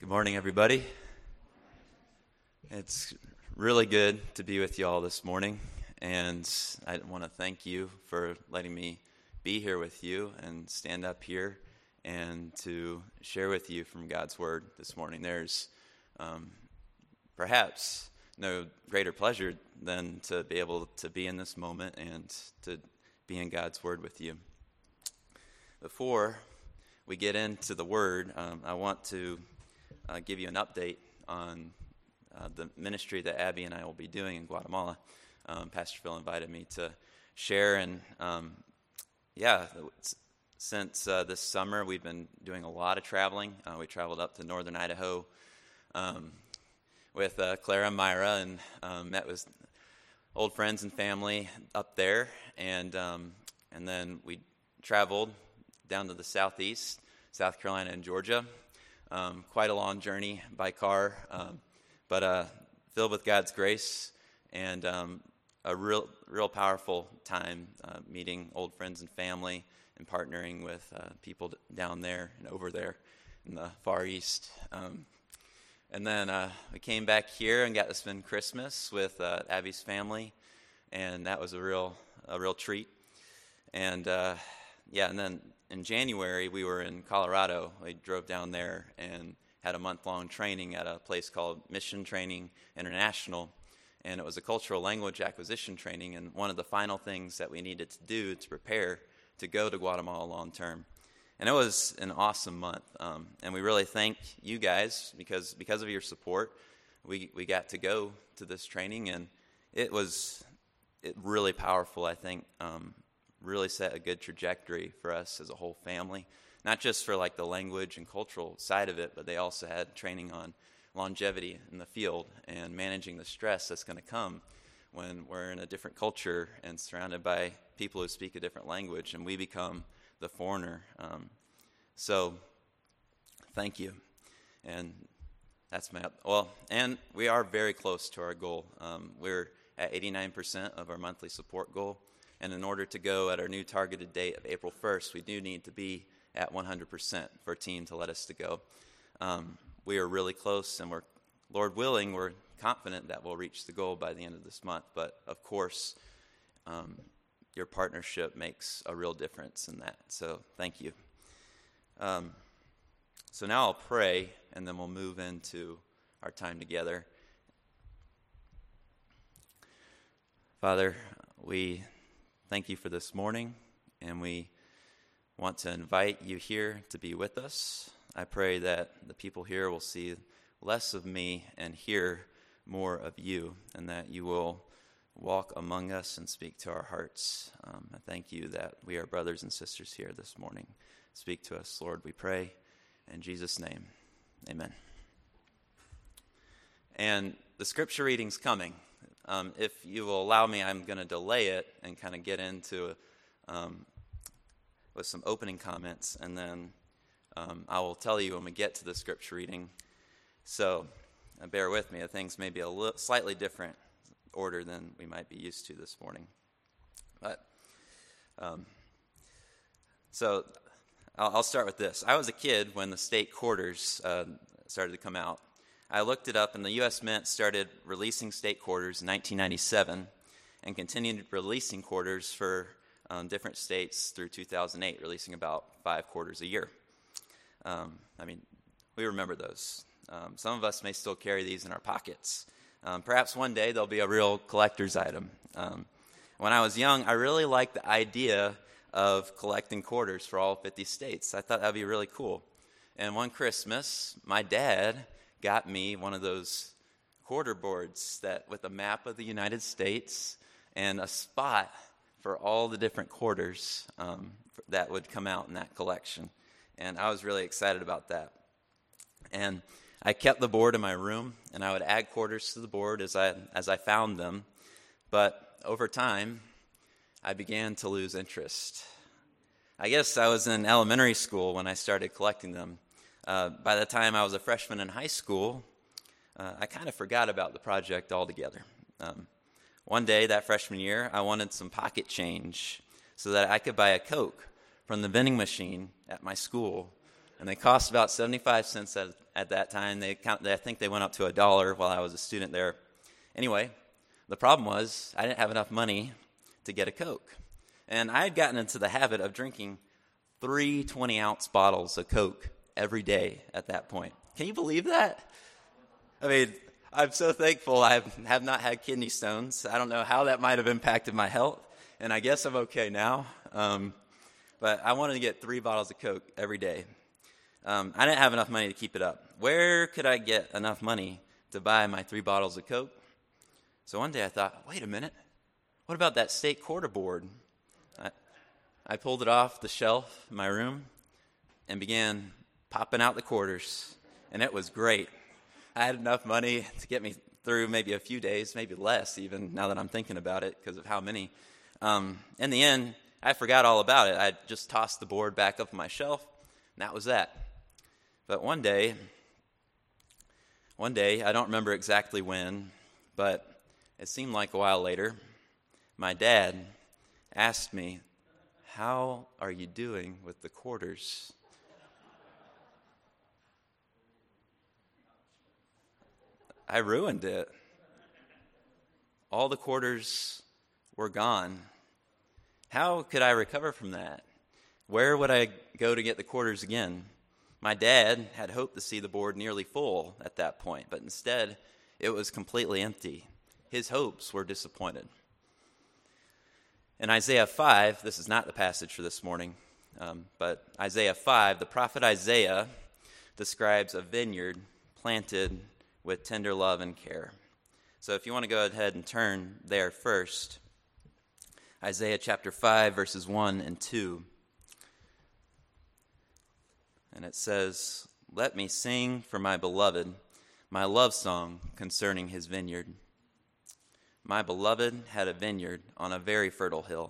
Good morning, everybody. It's really good to be with you all this morning, and I want to thank you for letting me be here with you and stand up here and to share with you from God's Word this morning. There's perhaps no greater pleasure than to be able to be in this moment and to be in God's Word with you. Before we get into the Word, I want to give you an update on the ministry that Abby and I will be doing in Guatemala. Pastor Phil invited me to share, and since this summer we've been doing a lot of traveling. We traveled up to northern Idaho with Clara and Myra, and met with old friends and family up there, and then we traveled down to the southeast, South Carolina and Georgia. Quite a long journey by car, but filled with God's grace, and a real powerful time meeting old friends and family and partnering with people down there and over there in the Far East. And then we came back here and got to spend Christmas with Abby's family, and that was a real treat. And and then in January, we were in Colorado. We drove down there and had a month-long training at a place called Mission Training International, and it was a cultural language acquisition training, and one of the final things that we needed to do to prepare to go to Guatemala long-term. And it was an awesome month, and we really thank you guys because of your support, we got to go to this training, and it really powerful, I think. Really set a good trajectory for us as a whole family, not just for like the language and cultural side of it, but they also had training on longevity in the field and managing the stress that's going to come when we're in a different culture and surrounded by people who speak a different language and we become the foreigner. So thank you. And that's and we are very close to our goal. We're at 89% of our monthly support goal. And in order to go at our new targeted date of April 1st, we do need to be at 100% for a team to let us to go. We are really close, and Lord willing, we're confident that we'll reach the goal by the end of this month. But of course, your partnership makes a real difference in that. So thank you. So now I'll pray, and then we'll move into our time together. Father, we thank you for this morning, and we want to invite you here to be with us. I pray that the people here will see less of me and hear more of you, and that you will walk among us and speak to our hearts. I thank you that we are brothers and sisters here this morning. Speak to us, Lord, we pray. In Jesus' name, amen. And the scripture reading's coming. If you will allow me, I'm going to delay it and kind of get into with some opening comments, and then I will tell you when we get to the scripture reading. So bear with me. Things may be a slightly different order than we might be used to this morning. But so I'll start with this. I was a kid when the state quarters started to come out. I looked it up, and the U.S. Mint started releasing state quarters in 1997 and continued releasing quarters for different states through 2008, releasing about 5 quarters a year. We remember those. Some of us may still carry these in our pockets. Perhaps one day they'll be a real collector's item. When I was young, I really liked the idea of collecting quarters for all 50 states. I thought that would be really cool. And one Christmas, my dad got me one of those quarter boards with a map of the United States and a spot for all the different quarters that would come out in that collection. And I was really excited about that. And I kept the board in my room, and I would add quarters to the board as I found them. But over time, I began to lose interest. I guess I was in elementary school when I started collecting them. By the time I was a freshman in high school, I kind of forgot about the project altogether. One day that freshman year, I wanted some pocket change so that I could buy a Coke from the vending machine at my school And they cost about 75 cents at that time. I think they went up to $1 while I was a student there. Anyway, the problem was I didn't have enough money to get a Coke. And I had gotten into the habit of drinking 3 20-ounce bottles of Coke every day at that point. Can you believe that? I mean, I'm so thankful I have not had kidney stones. I don't know how that might have impacted my health, and I guess I'm okay now. But I wanted to get 3 bottles of Coke every day. I didn't have enough money to keep it up. Where could I get enough money to buy my 3 bottles of Coke? So one day I thought, wait a minute, what about that state quarter board? I pulled it off the shelf in my room and began popping out the quarters, and it was great. I had enough money to get me through maybe a few days, maybe less even, now that I'm thinking about it because of how many. In the end, I forgot all about it. I just tossed the board back up on my shelf, and that was that. But one day, I don't remember exactly when, but it seemed like a while later, my dad asked me, "How are you doing with the quarters?" I ruined it. All the quarters were gone. How could I recover from that? Where would I go to get the quarters again? My dad had hoped to see the board nearly full at that point, but instead it was completely empty. His hopes were disappointed. In Isaiah 5, this is not the passage for this morning, but Isaiah 5, the prophet Isaiah describes a vineyard planted with tender love and care. So if you want to go ahead and turn there first, Isaiah chapter 5, verses 1 and 2. And it says, "Let me sing for my beloved my love song concerning his vineyard. My beloved had a vineyard on a very fertile hill.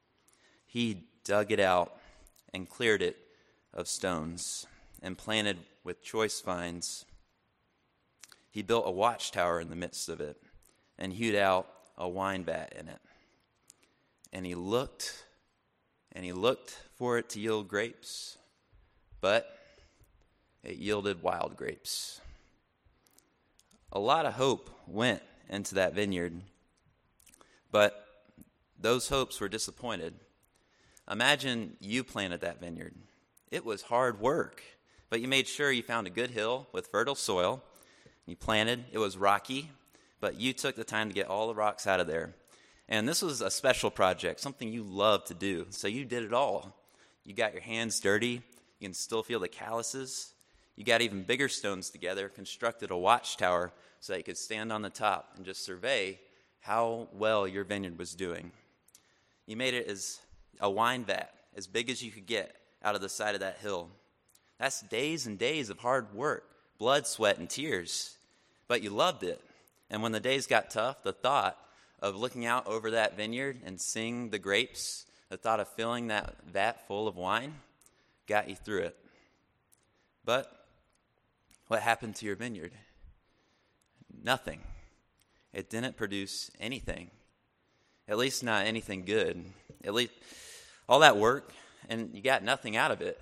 He dug it out and cleared it of stones and planted with choice vines. He built a watchtower in the midst of it and hewed out a wine vat in it. And he looked for it to yield grapes, but it yielded wild grapes." A lot of hope went into that vineyard, but those hopes were disappointed. Imagine you planted that vineyard. It was hard work, but you made sure you found a good hill with fertile soil. You planted. It was rocky, but you took the time to get all the rocks out of there. And this was a special project, something you love to do, so you did it all. You got your hands dirty. You can still feel the calluses. You got even bigger stones together, constructed a watchtower so that you could stand on the top and just survey how well your vineyard was doing. You made it as a wine vat, as big as you could get out of the side of that hill. That's days and days of hard work, blood, sweat, and tears. But you loved it. And when the days got tough, the thought of looking out over that vineyard and seeing the grapes, the thought of filling that vat full of wine, got you through it. But what happened to your vineyard? Nothing. It didn't produce anything. At least not anything good. At least all that work, and you got nothing out of it.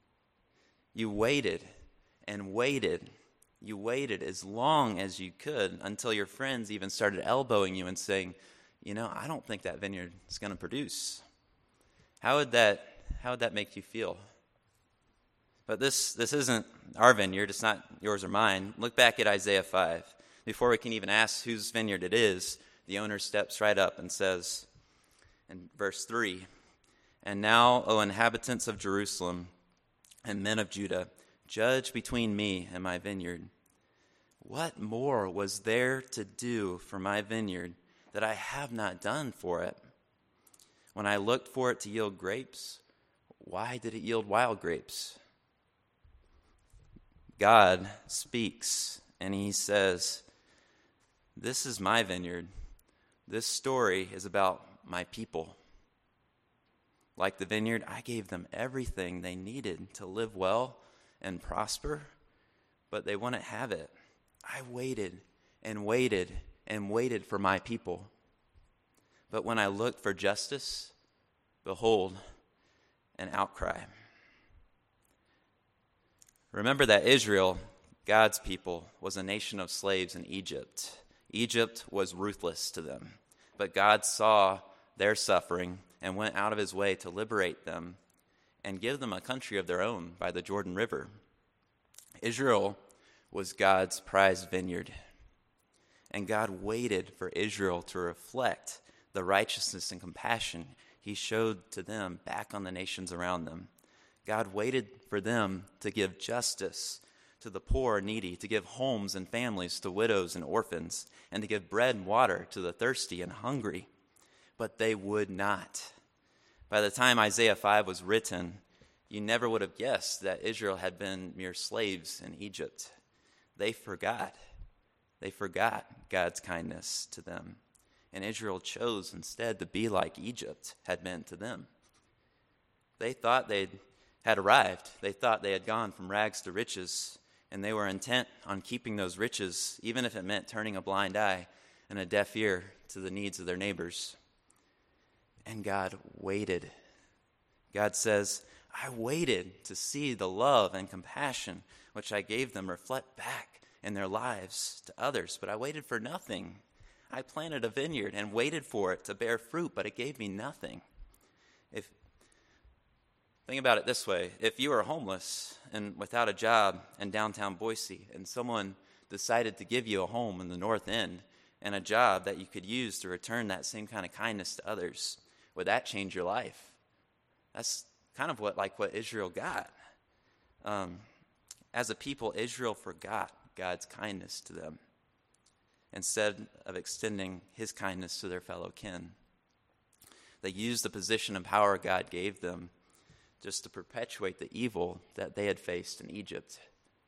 You waited and waited. You waited as long as you could until your friends even started elbowing you and saying, I don't think that vineyard is going to produce. How would that make you feel? But this isn't our vineyard. It's not yours or mine. Look back at Isaiah 5. Before we can even ask whose vineyard it is, the owner steps right up and says in verse 3, "And now, O inhabitants of Jerusalem and men of Judah, judge between me and my vineyard. What more was there to do for my vineyard that I have not done for it? When I looked for it to yield grapes, why did it yield wild grapes?" God speaks and he says, "This is my vineyard. This story is about my people. Like the vineyard, I gave them everything they needed to live well and prosper, but they wouldn't have it. I waited and waited and waited for my people. But when I looked for justice, behold, an outcry." Remember that Israel, God's people, was a nation of slaves in Egypt. Egypt was ruthless to them, but God saw their suffering and went out of his way to liberate them and give them a country of their own by the Jordan River. Israel was God's prized vineyard, and God waited for Israel to reflect the righteousness and compassion he showed to them back on the nations around them. God waited for them to give justice to the poor and needy, to give homes and families to widows and orphans, and to give bread and water to the thirsty and hungry. But they would not. By the time Isaiah 5 was written, you never would have guessed that Israel had been mere slaves in Egypt. They forgot. They forgot God's kindness to them. And Israel chose instead to be like Egypt had been to them. They thought they had arrived. They thought they had gone from rags to riches, and they were intent on keeping those riches, even if it meant turning a blind eye and a deaf ear to the needs of their neighbors. And God waited. God says, I waited to see the love and compassion which I gave them reflect back in their lives to others, but I waited for nothing. I planted a vineyard and waited for it to bear fruit, but it gave me nothing. Think about it this way. If you were homeless and without a job in downtown Boise, and someone decided to give you a home in the North End and a job that you could use to return that same kind of kindness to others, would that change your life? That's kind of what Israel got. As a people, Israel forgot God's kindness to them instead of extending his kindness to their fellow kin. They used the position and power God gave them just to perpetuate the evil that they had faced in Egypt.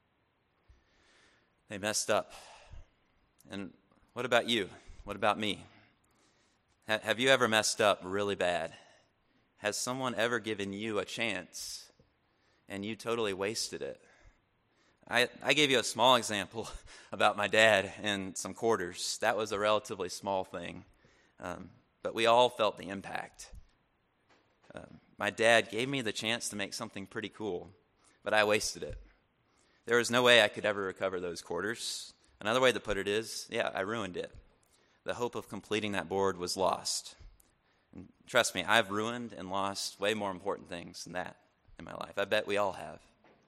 They messed up. And what about you? What about me? Have you ever messed up really bad? Has someone ever given you a chance and you totally wasted it? I gave you a small example about my dad and some quarters. That was a relatively small thing, but we all felt the impact. My dad gave me the chance to make something pretty cool, but I wasted it. There was no way I could ever recover those quarters. Another way to put it is, I ruined it. The hope of completing that board was lost. And trust me, I've ruined and lost way more important things than that in my life. I bet we all have.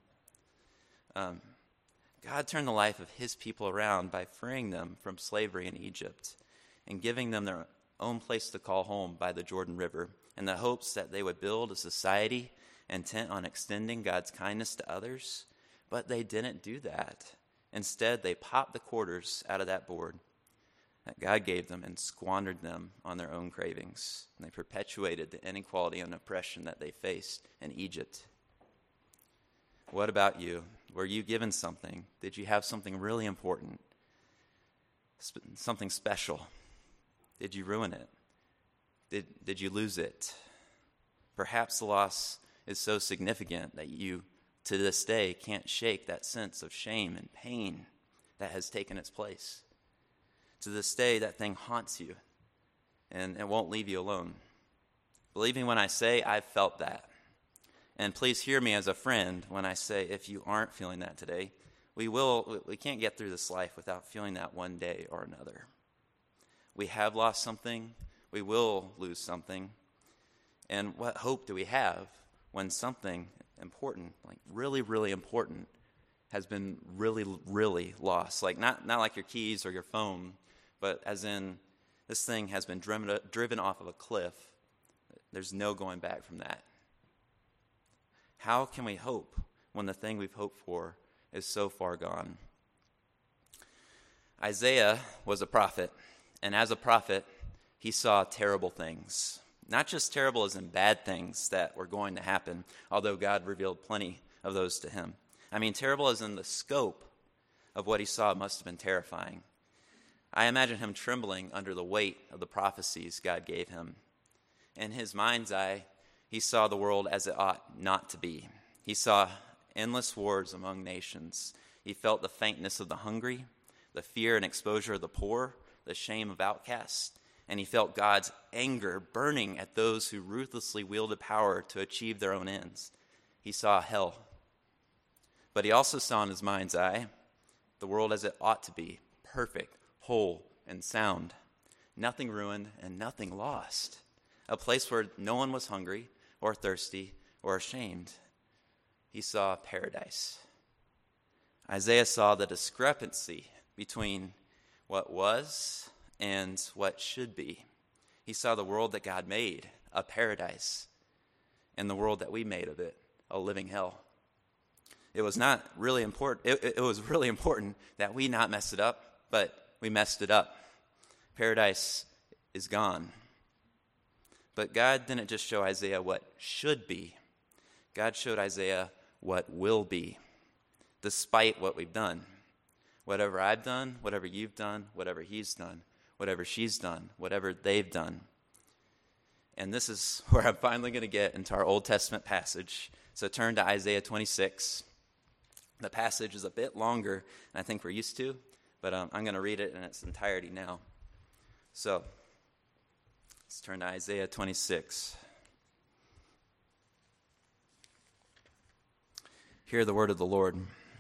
God turned the life of his people around by freeing them from slavery in Egypt and giving them their own place to call home by the Jordan River, in the hopes that they would build a society intent on extending God's kindness to others. But they didn't do that. Instead, they popped the quarters out of that board that God gave them and squandered them on their own cravings. And they perpetuated the inequality and oppression that they faced in Egypt. What about you? Were you given something? Did you have something really important? Something special? Did you ruin it? Did you lose it? Perhaps the loss is so significant that you, to this day, can't shake that sense of shame and pain that has taken its place. To this day, that thing haunts you, and it won't leave you alone. Believe me when I say I've felt that. And please hear me as a friend when I say if you aren't feeling that today, we can't get through this life without feeling that one day or another. We have lost something. We will lose something. And what hope do we have when something important, like really, really important, has been really, really lost? Like not like your keys or your phone, but as in this thing has been driven off of a cliff. There's no going back from that. How can we hope when the thing we've hoped for is so far gone? Isaiah was a prophet, and as a prophet, he saw terrible things. Not just terrible as in bad things that were going to happen, although God revealed plenty of those to him. I mean, terrible as in the scope of what he saw must have been terrifying. I imagine him trembling under the weight of the prophecies God gave him. In his mind's eye, he saw the world as it ought not to be. He saw endless wars among nations. He felt the faintness of the hungry, the fear and exposure of the poor, the shame of outcasts, and he felt God's anger burning at those who ruthlessly wielded power to achieve their own ends. He saw hell. But he also saw in his mind's eye the world as it ought to be, perfect, whole, and sound. Nothing ruined and nothing lost. A place where no one was hungry or thirsty or ashamed. He saw paradise. Isaiah saw the discrepancy between what was and what should be. He saw the world that God made, a paradise, and the world that we made of it, a living hell. It was not really important. It was really important that we not mess it up, but we messed it up. Paradise is gone. But God didn't just show Isaiah what should be. God showed Isaiah what will be, despite what we've done. Whatever I've done, whatever you've done, whatever he's done, whatever she's done, whatever they've done. And this is where I'm finally going to get into our Old Testament passage. So turn to Isaiah 26. The passage is a bit longer than I think we're used to, but I'm going to read it in its entirety now. So let's turn to Isaiah 26. Hear the word of the Lord.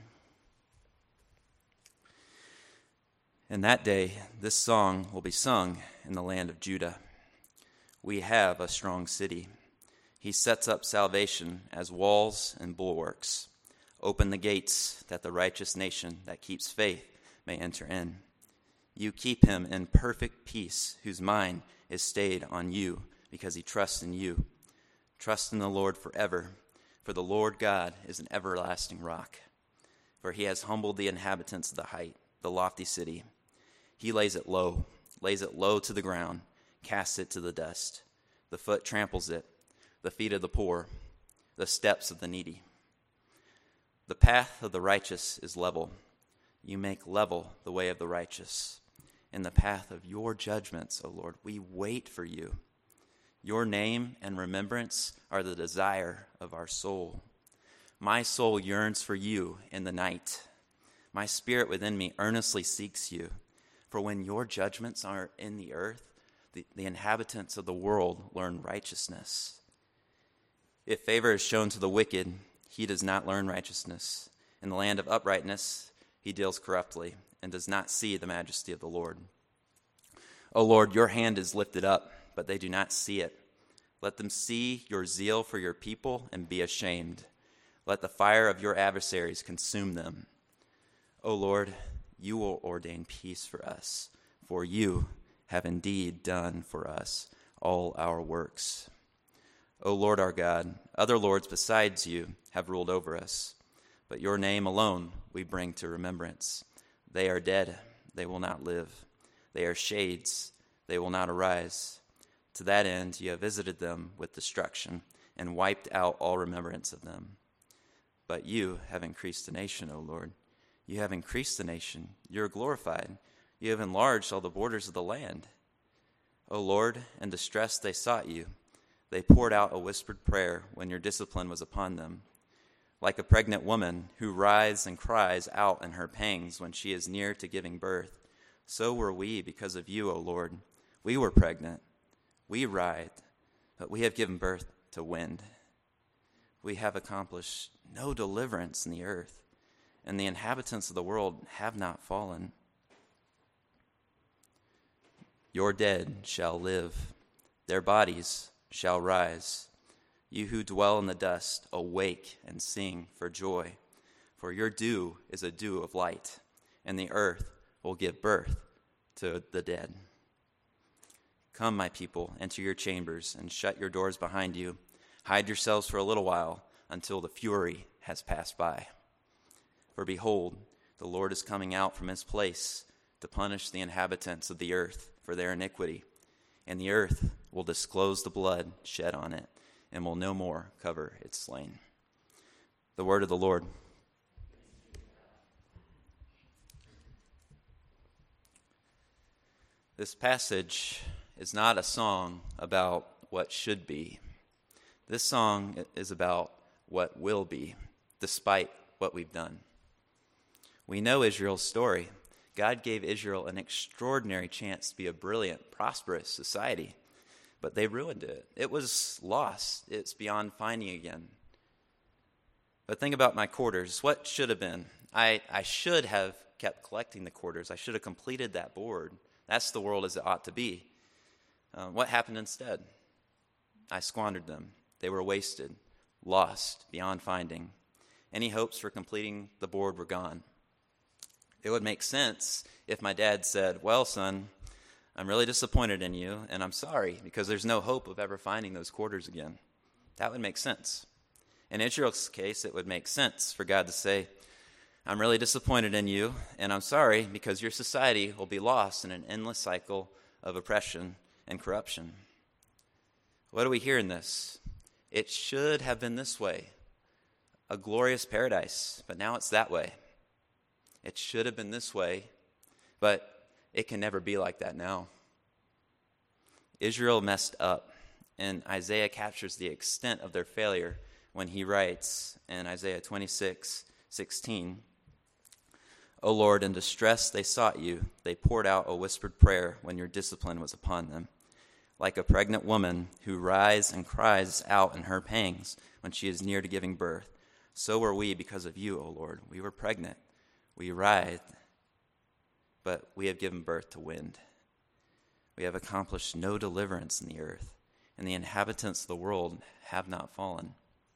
In that day, this song will be sung in the land of Judah. We have a strong city. He sets up salvation as walls and bulwarks. Open the gates that the righteous nation that keeps faith may enter in. You keep him in perfect peace, whose mind is stayed on you because he trusts in you. Trust in the Lord forever, for the Lord God is an everlasting rock. For he has humbled the inhabitants of the height, the lofty city. He lays it low to the ground, casts it to the dust. The foot tramples it, the feet of the poor, the steps of the needy. The path of the righteous is level. You make level the way of the righteous. In the path of your judgments, O Lord, we wait for you. Your name and remembrance are the desire of our soul. My soul yearns for you in the night. My spirit within me earnestly seeks you. For when your judgments are in the earth, the inhabitants of the world learn righteousness. If favor is shown to the wicked, he does not learn righteousness. In the land of uprightness, he deals corruptly and does not see the majesty of the Lord. O Lord, your hand is lifted up, but they do not see it. Let them see your zeal for your people and be ashamed. Let the fire of your adversaries consume them. O Lord, you will ordain peace for us, for you have indeed done for us all our works. O Lord our God, other lords besides you have ruled over us, but your name alone we bring to remembrance. They are dead, they will not live. They are shades, they will not arise. To that end you have visited them with destruction and wiped out all remembrance of them. But you have increased the nation, O Lord. You have increased the nation. You are glorified. You have enlarged all the borders of the land. O Lord, in distress they sought you. They poured out a whispered prayer when your discipline was upon them. Like a pregnant woman who writhes and cries out in her pangs when she is near to giving birth, so were we because of you, O Lord. We were pregnant. We writhed, but we have given birth to wind. We have accomplished no deliverance in the earth, and the inhabitants of the world have not fallen. Your dead shall live, their bodies shall rise. You who dwell in the dust, awake and sing for joy. For your dew is a dew of light, and the earth will give birth to the dead. Come, my people, enter your chambers and shut your doors behind you. Hide yourselves for a little while until the fury has passed by. For behold, the Lord is coming out from his place to punish the inhabitants of the earth for their iniquity, and the earth will disclose the blood shed on it, and will no more cover its slain. The word of the Lord. This passage is not a song about what should be. This song is about what will be, despite what we've done. We know Israel's story. God gave Israel an extraordinary chance to be a brilliant, prosperous society, but they ruined it. It was lost. It's beyond finding again. But think about my quarters. What should have been? I should have kept collecting the quarters. I should have completed that board. That's the world as it ought to be. What happened instead? I squandered them. They were wasted, lost, beyond finding. Any hopes for completing the board were gone. It would make sense if my dad said, well, son, I'm really disappointed in you, and I'm sorry, because there's no hope of ever finding those quarters again. That would make sense. In Israel's case, it would make sense for God to say, I'm really disappointed in you, and I'm sorry, because your society will be lost in an endless cycle of oppression and corruption. What do we hear in this? It should have been this way, a glorious paradise, but now it's that way. It should have been this way, but it can never be like that now. Israel messed up, and Isaiah captures the extent of their failure when he writes in Isaiah 26:16, O Lord, in distress they sought you. They poured out a whispered prayer when your discipline was upon them. Like a pregnant woman who writhes and cries out in her pangs when she is near to giving birth, so were we because of you, O Lord. We were pregnant. We writhed, but we have given birth to wind. We have accomplished no deliverance in the earth, and the inhabitants of the world have not fallen.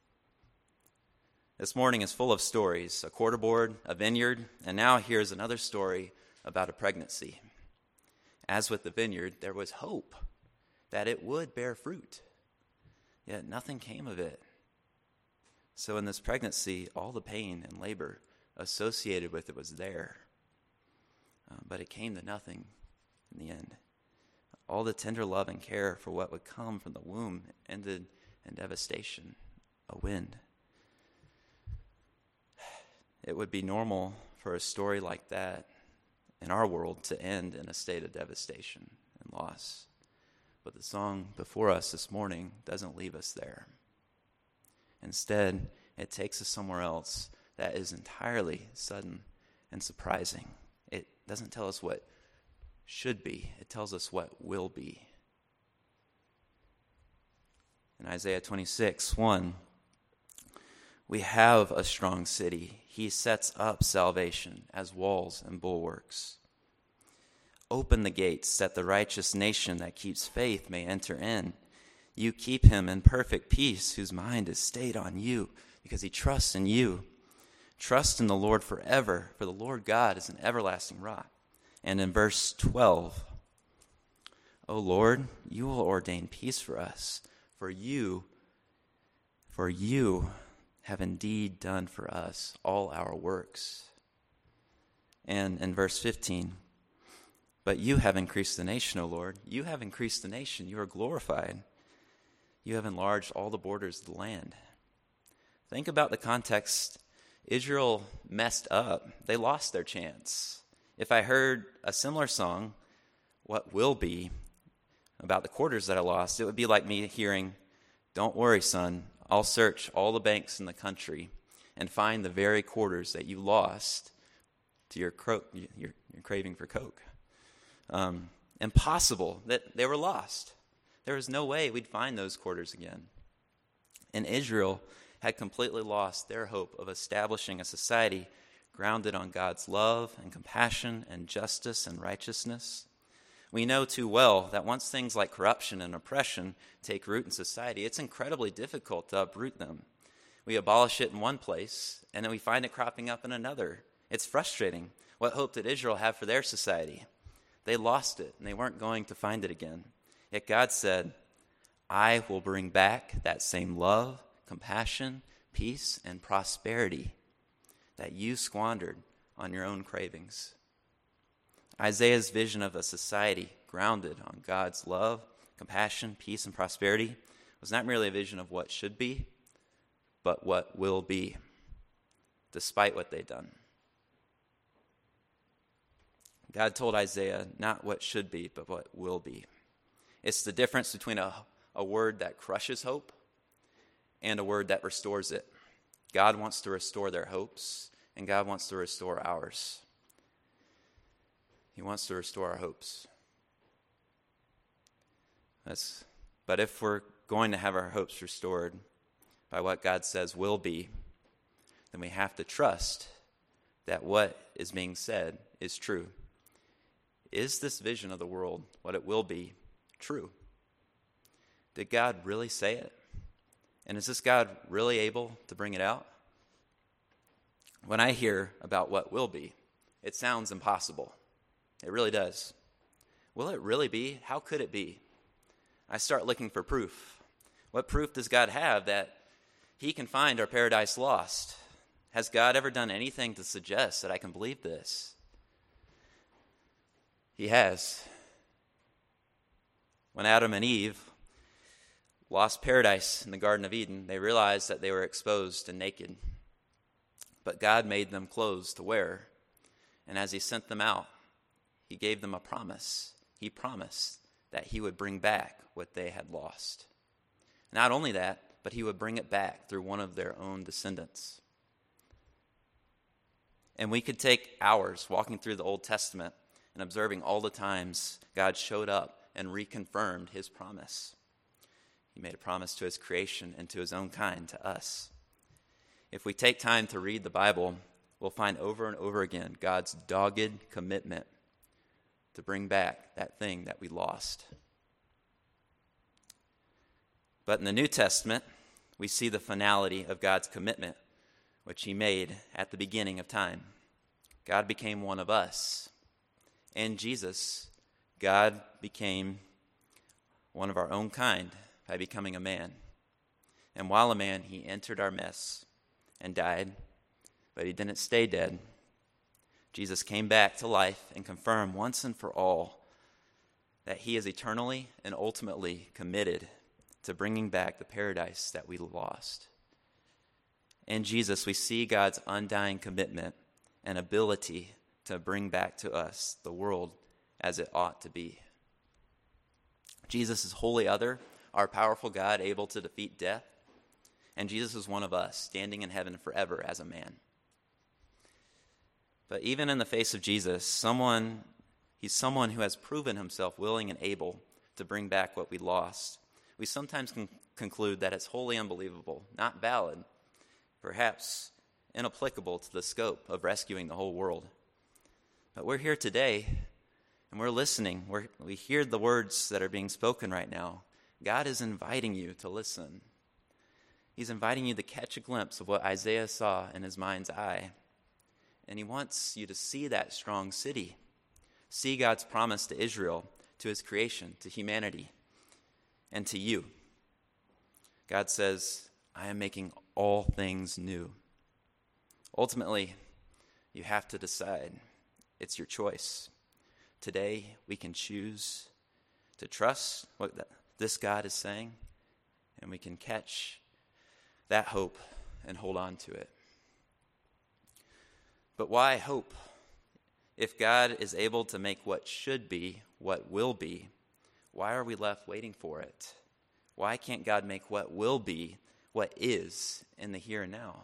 This morning is full of stories, a quarter board, a vineyard, and now here's another story about a pregnancy. As with the vineyard, there was hope that it would bear fruit, yet nothing came of it. So in this pregnancy, all the pain and labor associated with it was there, but it came to nothing in the end. All the tender love and care for what would come from the womb ended in devastation, a wind. It would be normal for a story like that in our world to end in a state of devastation and loss. But the song before us this morning doesn't leave us there. Instead, it takes us somewhere else that is entirely sudden and surprising. It doesn't tell us what should be. It tells us what will be. In Isaiah 26:1, we have a strong city. He sets up salvation as walls and bulwarks. Open the gates that the righteous nation that keeps faith may enter in. You keep him in perfect peace whose mind is stayed on you because he trusts in you. Trust in the Lord forever, for the Lord God is an everlasting rock. And in verse 12, O Lord, you will ordain peace for us, for you have indeed done for us all our works. And in verse 15, but you have increased the nation, O Lord. You have increased the nation. You are glorified. You have enlarged all the borders of the land. Think about the context. Israel messed up. They lost their chance. If I heard a similar song, what will be, about the quarters that I lost, it would be like me hearing, don't worry, son, I'll search all the banks in the country and find the very quarters that you lost to your craving for Coke. Impossible that they were lost. There was no way we'd find those quarters again. And Israel had completely lost their hope of establishing a society grounded on God's love and compassion and justice and righteousness. We know too well that once things like corruption and oppression take root in society, it's incredibly difficult to uproot them. We abolish it in one place, and then we find it cropping up in another. It's frustrating. What hope did Israel have for their society? They lost it, and they weren't going to find it again. Yet God said, I will bring back that same love, compassion, peace, and prosperity that you squandered on your own cravings. Isaiah's vision of a society grounded on God's love, compassion, peace, and prosperity was not merely a vision of what should be, but what will be, despite what they'd done. God told Isaiah not what should be, but what will be. It's the difference between a word that crushes hope and a word that restores it. God wants to restore their hopes, and God wants to restore ours. He wants to restore our hopes. But if we're going to have our hopes restored by what God says will be, then we have to trust that what is being said is true. Is this vision of the world, what it will be, true? Did God really say it? And is this God really able to bring it out? When I hear about what will be, it sounds impossible. It really does. Will it really be? How could it be? I start looking for proof. What proof does God have that he can find our paradise lost? Has God ever done anything to suggest that I can believe this? He has. When Adam and Eve lost paradise in the Garden of Eden, they realized that they were exposed and naked. But God made them clothes to wear. And as he sent them out, he gave them a promise. He promised that he would bring back what they had lost. Not only that, but he would bring it back through one of their own descendants. And we could take hours walking through the Old Testament and observing all the times God showed up and reconfirmed his promise. He made a promise to his creation and to his own kind, to us. If we take time to read the Bible, we'll find over and over again God's dogged commitment to bring back that thing that we lost. But in the New Testament, we see the finality of God's commitment, which he made at the beginning of time. God became one of us. In Jesus, God became one of our own kind by becoming a man. And while a man, he entered our mess and died, but he didn't stay dead. Jesus came back to life and confirmed once and for all that he is eternally and ultimately committed to bringing back the paradise that we lost. In Jesus, we see God's undying commitment and ability to bring back to us the world as it ought to be. Jesus is wholly other, our powerful God able to defeat death, and Jesus is one of us, standing in heaven forever as a man. But even in the face of Jesus, he's someone who has proven himself willing and able to bring back what we lost. We sometimes conclude that it's wholly unbelievable, not valid, perhaps inapplicable to the scope of rescuing the whole world. But we're here today, and we're listening. We hear the words that are being spoken right now. God is inviting you to listen. He's inviting you to catch a glimpse of what Isaiah saw in his mind's eye. And he wants you to see that strong city. See God's promise to Israel, to his creation, to humanity, and to you. God says, I am making all things new. Ultimately, you have to decide. It's your choice. Today, we can choose to trust what this God is saying, and we can catch that hope and hold on to it. But why hope? If God is able to make what should be what will be, why are we left waiting for it? Why can't God make what will be what is in the here and now?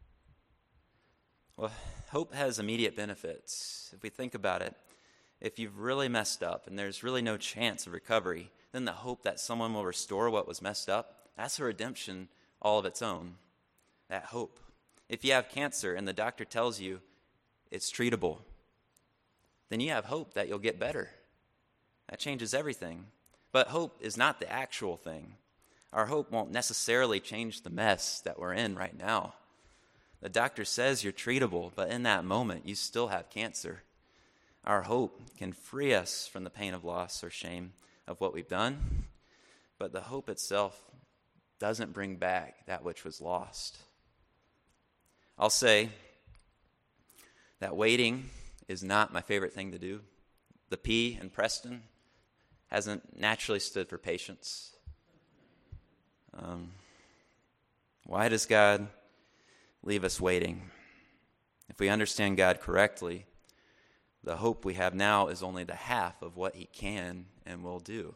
Well, hope has immediate benefits. If we think about it, if you've really messed up and there's really no chance of recovery, then the hope that someone will restore what was messed up, that's a redemption all of its own. That hope. If you have cancer and the doctor tells you it's treatable, then you have hope that you'll get better. That changes everything. But hope is not the actual thing. Our hope won't necessarily change the mess that we're in right now. The doctor says you're treatable, but in that moment, you still have cancer. Our hope can free us from the pain of loss or shame of what we've done, but the hope itself doesn't bring back that which was lost. I'll say that waiting is not my favorite thing to do. The P in Preston hasn't naturally stood for patience. Why does God leave us waiting? If we understand God correctly, the hope we have now is only the half of what he can and will do.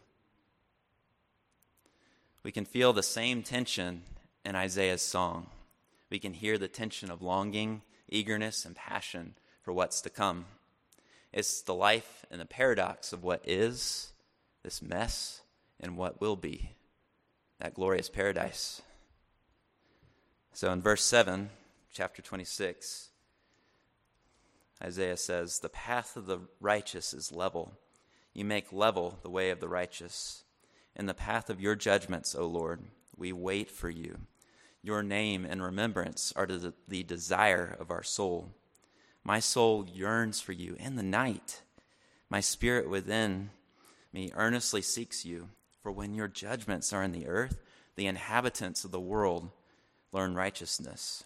We can feel the same tension in Isaiah's song. We can hear the tension of longing, eagerness, and passion for what's to come. It's the life and the paradox of what is, this mess, and what will be, that glorious paradise. So in verse 7, chapter 26, Isaiah says, "The path of the righteous is level. You make level the way of the righteous. In the path of your judgments, O Lord, we wait for you. Your name and remembrance are the desire of our soul. My soul yearns for you in the night. My spirit within me earnestly seeks you. For when your judgments are in the earth, the inhabitants of the world learn righteousness."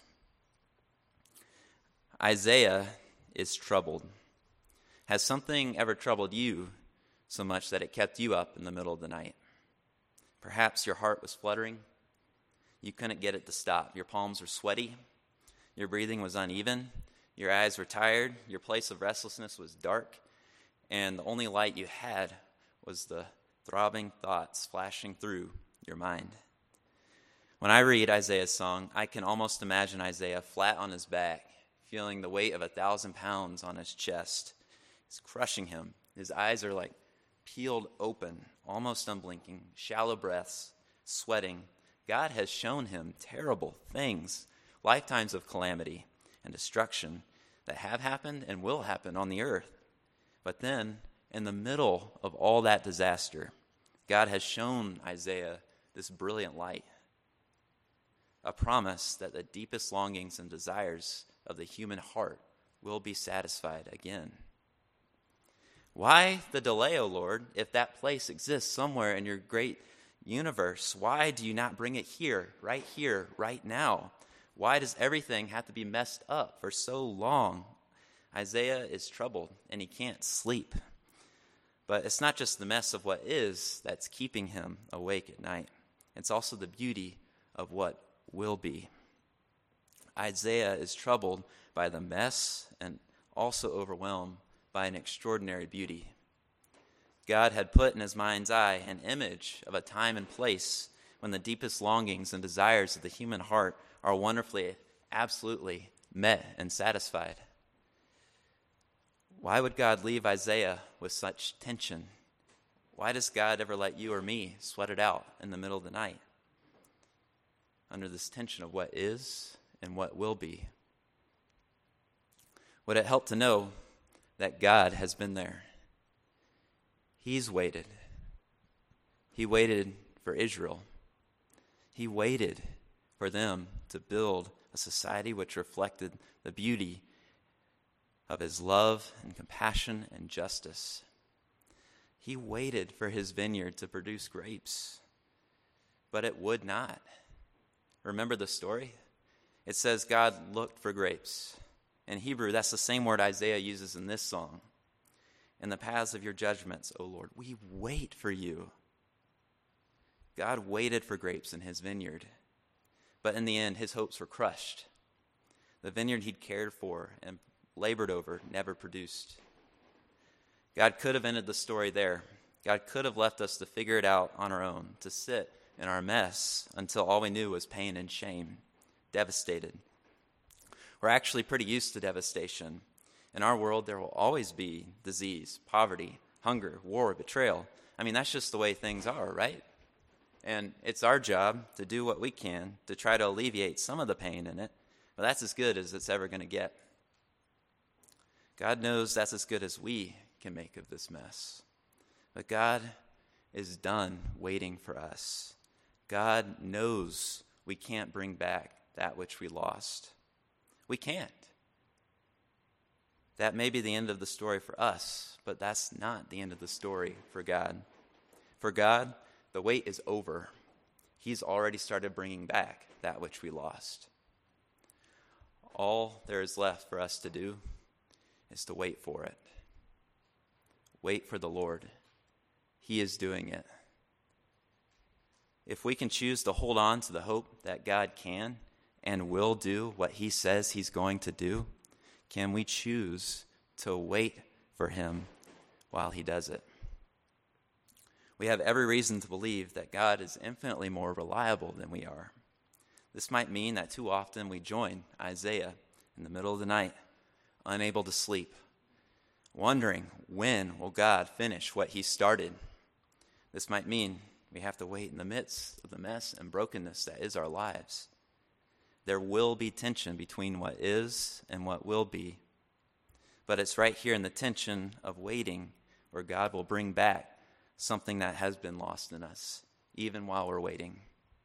Isaiah is troubled. Has something ever troubled you so much that it kept you up in the middle of the night? Perhaps your heart was fluttering. You couldn't get it to stop. Your palms were sweaty. Your breathing was uneven. Your eyes were tired. Your place of restlessness was dark. And the only light you had was the throbbing thoughts flashing through your mind. When I read Isaiah's song, I can almost imagine Isaiah flat on his back, feeling the weight of 1,000 pounds on his chest. It's crushing him. His eyes are like peeled open, almost unblinking, shallow breaths, sweating. God has shown him terrible things, lifetimes of calamity and destruction that have happened and will happen on the earth. But then, in the middle of all that disaster, God has shown Isaiah this brilliant light, a promise that the deepest longings and desires of the human heart will be satisfied again. Why the delay, O Lord, if that place exists somewhere in your great universe? Why do you not bring it here, right now? Why does everything have to be messed up for so long? Isaiah is troubled and he can't sleep. But it's not just the mess of what is that's keeping him awake at night. It's also the beauty of what will be. Isaiah is troubled by the mess and also overwhelmed by an extraordinary beauty. God had put in his mind's eye an image of a time and place when the deepest longings and desires of the human heart are wonderfully, absolutely met and satisfied. Why would God leave Isaiah with such tension? Why does God ever let you or me sweat it out in the middle of the night under this tension of what is and what will be? Would it help to know that God has been there? He's waited. He waited for Israel. He waited for them to build a society which reflected the beauty of his love and compassion and justice. He waited for his vineyard to produce grapes, but it would not. Remember the story? It says God looked for grapes. In Hebrew, that's the same word Isaiah uses in this song. In the paths of your judgments, O Lord, we wait for you. God waited for grapes in his vineyard, but in the end, his hopes were crushed. The vineyard he'd cared for and labored over never produced. God could have ended the story there. God could have left us to figure it out on our own, to sit in our mess until all we knew was pain and shame, devastated. We're actually pretty used to devastation. In our world, there will always be disease, poverty, hunger, war, betrayal. I mean, that's just the way things are, right? And it's our job to do what we can to try to alleviate some of the pain in it, but that's as good as it's ever going to get. God knows that's as good as we can make of this mess. But God is done waiting for us. God knows we can't bring back that which we lost. We can't. That may be the end of the story for us, but that's not the end of the story for God. For God, the wait is over. He's already started bringing back that which we lost. All there is left for us to do is to wait for it. Wait for the Lord. He is doing it. If we can choose to hold on to the hope that God can and will do what he says he's going to do, can we choose to wait for him while he does it? We have every reason to believe that God is infinitely more reliable than we are. This might mean that too often we join Isaiah in the middle of the night, unable to sleep, wondering when will God finish what he started. This might mean we have to wait in the midst of the mess and brokenness that is our lives. There will be tension between what is and what will be. But it's right here in the tension of waiting where God will bring back something that has been lost in us, even while we're waiting.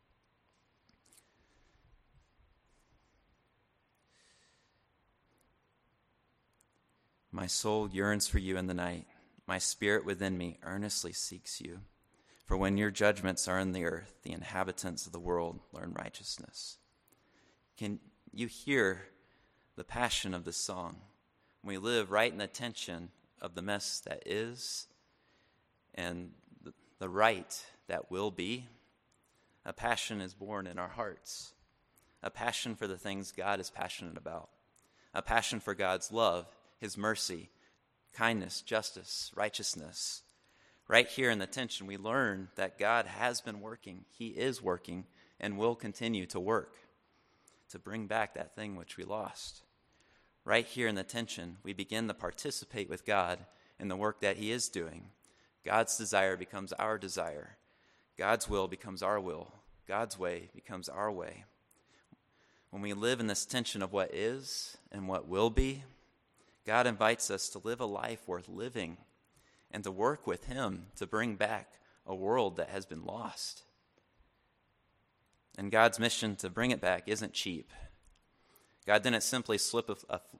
My soul yearns for you in the night. My spirit within me earnestly seeks you. For when your judgments are in the earth, the inhabitants of the world learn righteousness. Can you hear the passion of this song? We live right in the tension of the mess that is and the right that will be. A passion is born in our hearts. A passion for the things God is passionate about. A passion for God's love, His mercy, kindness, justice, righteousness. Right here in the tension, we learn that God has been working. He is working and will continue to work to bring back that thing which we lost. Right here in the tension, we begin to participate with God in the work that He is doing. God's desire becomes our desire. God's will becomes our will. God's way becomes our way. When we live in this tension of what is and what will be, God invites us to live a life worth living and to work with Him to bring back a world that has been lost. And God's mission to bring it back isn't cheap. God didn't simply flip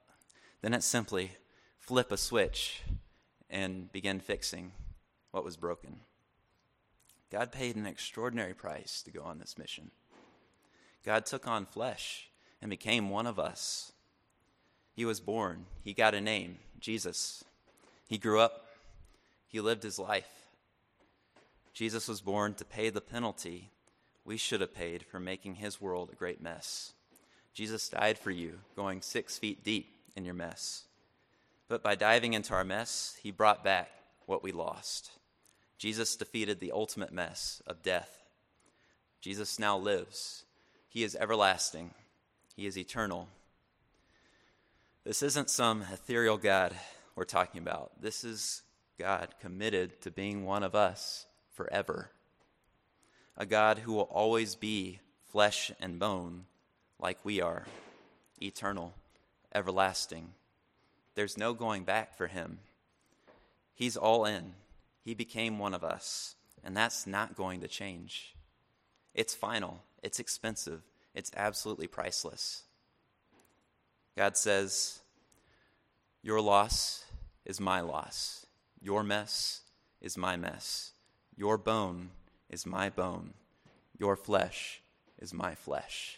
a switch and begin fixing what was broken. God paid an extraordinary price to go on this mission. God took on flesh and became one of us. He was born. He got a name, Jesus. He grew up. He lived his life. Jesus was born to pay the penalty we should have paid for making his world a great mess. Jesus died for you, going 6 feet deep in your mess. But by diving into our mess, he brought back what we lost. Jesus defeated the ultimate mess of death. Jesus now lives. He is everlasting. He is eternal. This isn't some ethereal God we're talking about. This is God committed to being one of us forever. A God who will always be flesh and bone like we are, eternal, everlasting. There's no going back for him. He's all in. He became one of us, and that's not going to change. It's final. It's expensive. It's absolutely priceless. God says, your loss is my loss. Your mess is my mess. Your bone is my bone. Your flesh is my flesh.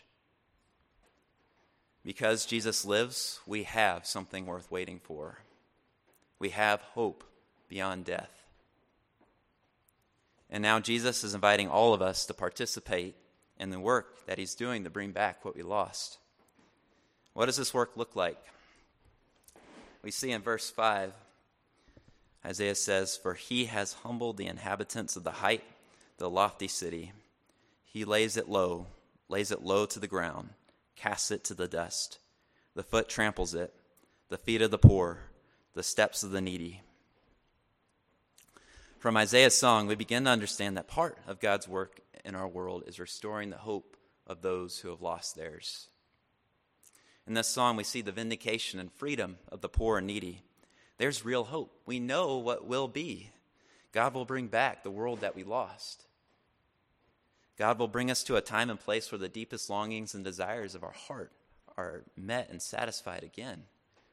Because Jesus lives, we have something worth waiting for. We have hope beyond death. And now Jesus is inviting all of us to participate in the work that he's doing to bring back what we lost. What does this work look like? We see in verse 5, Isaiah says, "For he has humbled the inhabitants of the height, the lofty city. He lays it low to the ground, casts it to the dust. The foot tramples it, the feet of the poor, the steps of the needy." From Isaiah's song, we begin to understand that part of God's work in our world is restoring the hope of those who have lost theirs. In this song, we see the vindication and freedom of the poor and needy. There's real hope. We know what will be. God will bring back the world that we lost. God will bring us to a time and place where the deepest longings and desires of our heart are met and satisfied again.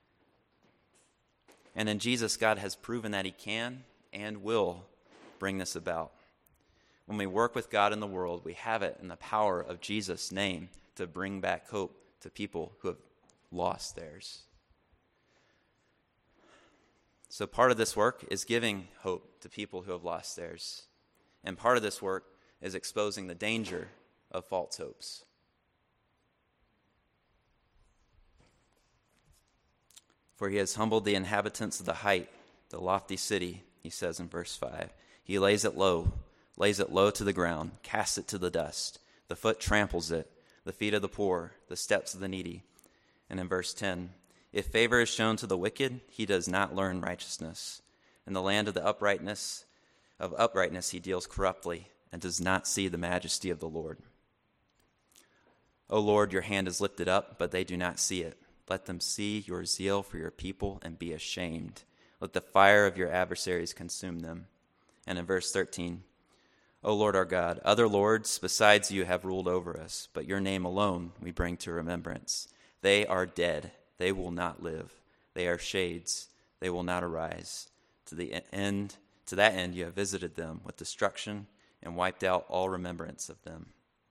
And in Jesus, God has proven that he can and will bring this about. When we work with God in the world, we have it in the power of Jesus' name to bring back hope to people who have lost theirs. So part of this work is giving hope to people who have lost theirs. And part of this work is exposing the danger of false hopes. For he has humbled the inhabitants of the height, the lofty city, he says in verse 5. He lays it low to the ground, casts it to the dust. The foot tramples it, the feet of the poor, the steps of the needy. And in verse 10, if favor is shown to the wicked, he does not learn righteousness. In the land of uprightness he deals corruptly and does not see the majesty of the Lord. O Lord, your hand is lifted up, but they do not see it. Let them see your zeal for your people and be ashamed. Let the fire of your adversaries consume them. And in verse 13, O Lord our God, other lords besides you have ruled over us, but your name alone we bring to remembrance. They are dead. They will not live. They are shades. They will not arise. To that end you have visited them with destruction and wiped out all remembrance of them.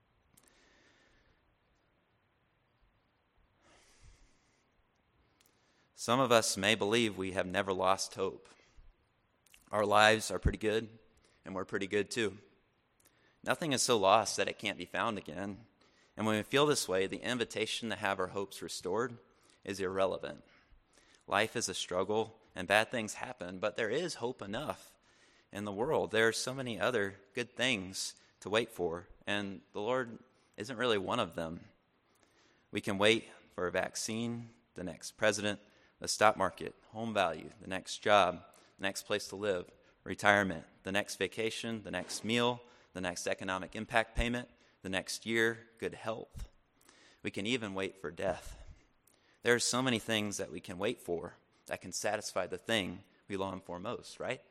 Some of us may believe we have never lost hope. Our lives are pretty good, and we're pretty good too. Nothing is so lost that it can't be found again. And when we feel this way, the invitation to have our hopes restored is irrelevant. Life is a struggle, and bad things happen, but there is hope enough in the world. There are so many other good things to wait for, and the Lord isn't really one of them. We can wait for a vaccine, the next president, the stock market, home value, the next job, the next place to live, retirement, the next vacation, the next meal, the next economic impact payment, the next year, good health. We can even wait for death. There are so many things that we can wait for that can satisfy the thing we long for most, right?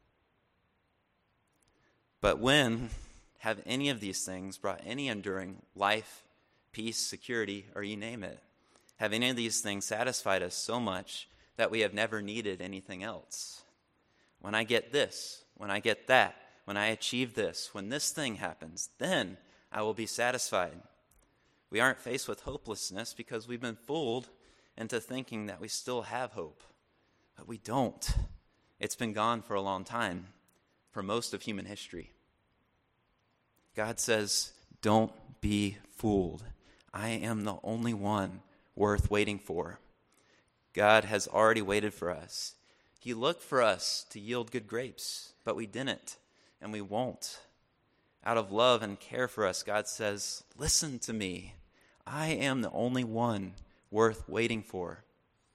But when have any of these things brought any enduring life, peace, security, or you name it? Have any of these things satisfied us so much that we have never needed anything else? When I get this, when I get that, when I achieve this, when this thing happens, then I will be satisfied. We aren't faced with hopelessness because we've been fooled into thinking that we still have hope. But we don't. It's been gone for a long time, for most of human history. God says, don't be fooled. I am the only one worth waiting for. God has already waited for us. He looked for us to yield good grapes, but we didn't, and we won't. Out of love and care for us, God says, listen to me. I am the only one worth waiting for.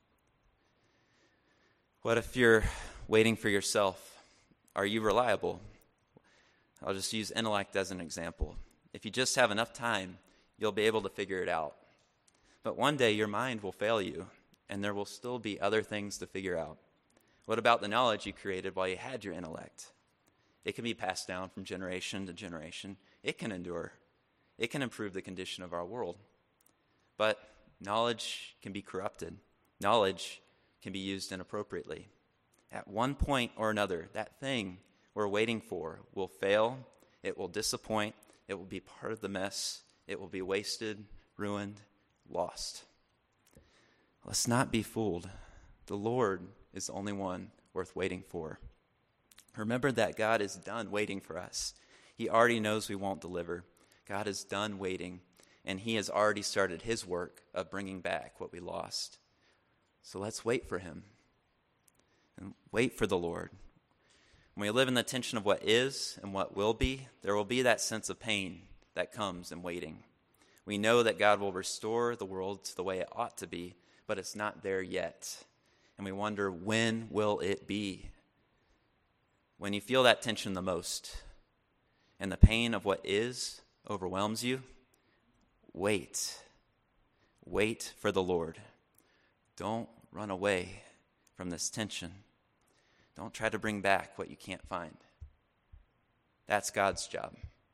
What if you're waiting for yourself? Are you reliable? I'll just use intellect as an example. If you just have enough time, you'll be able to figure it out. But one day your mind will fail you, and there will still be other things to figure out. What about the knowledge you created while you had your intellect? It can be passed down from generation to generation. It can endure. It can improve the condition of our world. But knowledge can be corrupted. Knowledge can be used inappropriately. At one point or another, that thing we're waiting for will fail. It will disappoint. It will be part of the mess. It will be wasted, ruined, lost. Let's not be fooled. The Lord is the only one worth waiting for. Remember that God is done waiting for us. He already knows we won't deliver. God is done waiting, and he has already started his work of bringing back what we lost. So let's wait for him and wait for the Lord. When we live in the tension of what is and what will be, there will be that sense of pain that comes in waiting. We know that God will restore the world to the way it ought to be, but it's not there yet. And we wonder, when will it be? When you feel that tension the most and the pain of what is overwhelms you, wait. Wait for the Lord. Don't run away from this tension. Don't try to bring back what you can't find. That's God's job.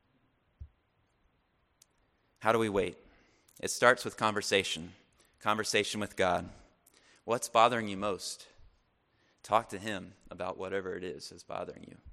How do we wait? It starts with conversation with God. What's bothering you most? Talk to him about whatever it is that's bothering you.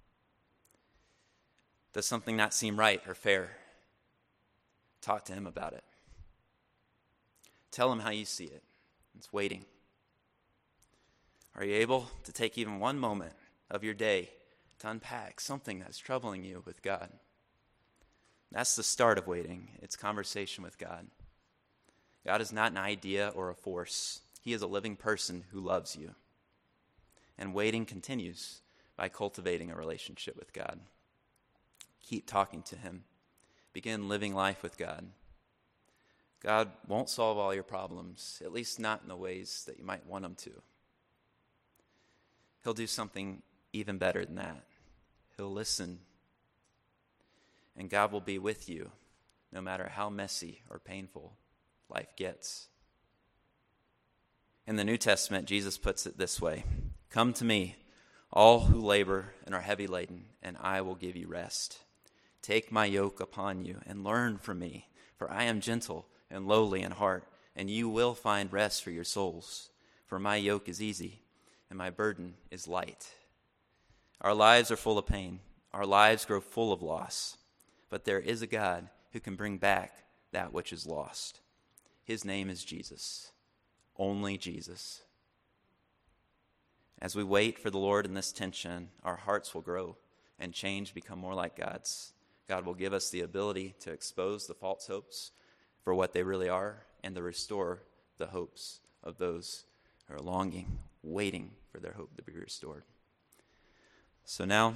Does something not seem right or fair? Talk to him about it. Tell him how you see it. It's waiting. Are you able to take even one moment of your day to unpack something that's troubling you with God? That's the start of waiting. It's conversation with God. God is not an idea or a force. He is a living person who loves you. And waiting continues by cultivating a relationship with God. Keep talking to him. Begin living life with God. God won't solve all your problems, at least not in the ways that you might want him to. He'll do something even better than that. He'll listen. And God will be with you, no matter how messy or painful life gets. In the New Testament, Jesus puts it this way: "Come to me, all who labor and are heavy laden, and I will give you rest. Take my yoke upon you and learn from me, for I am gentle and lowly in heart, and you will find rest for your souls. For my yoke is easy and my burden is light." Our lives are full of pain. Our lives grow full of loss. But there is a God who can bring back that which is lost. His name is Jesus. Only Jesus. As we wait for the Lord in this tension, our hearts will grow and change, become more like God's. God will give us the ability to expose the false hopes for what they really are and to restore the hopes of those who are longing, waiting for their hope to be restored. So now,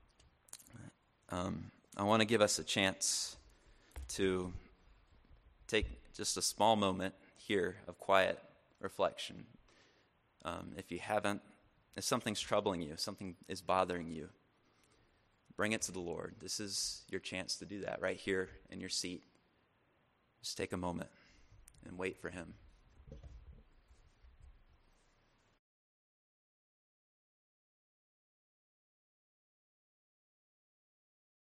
I want to give us a chance to take just a small moment here of quiet reflection. If something's troubling you, something is bothering you, bring it to the Lord. This is your chance to do that right here in your seat. Just take a moment and wait for him.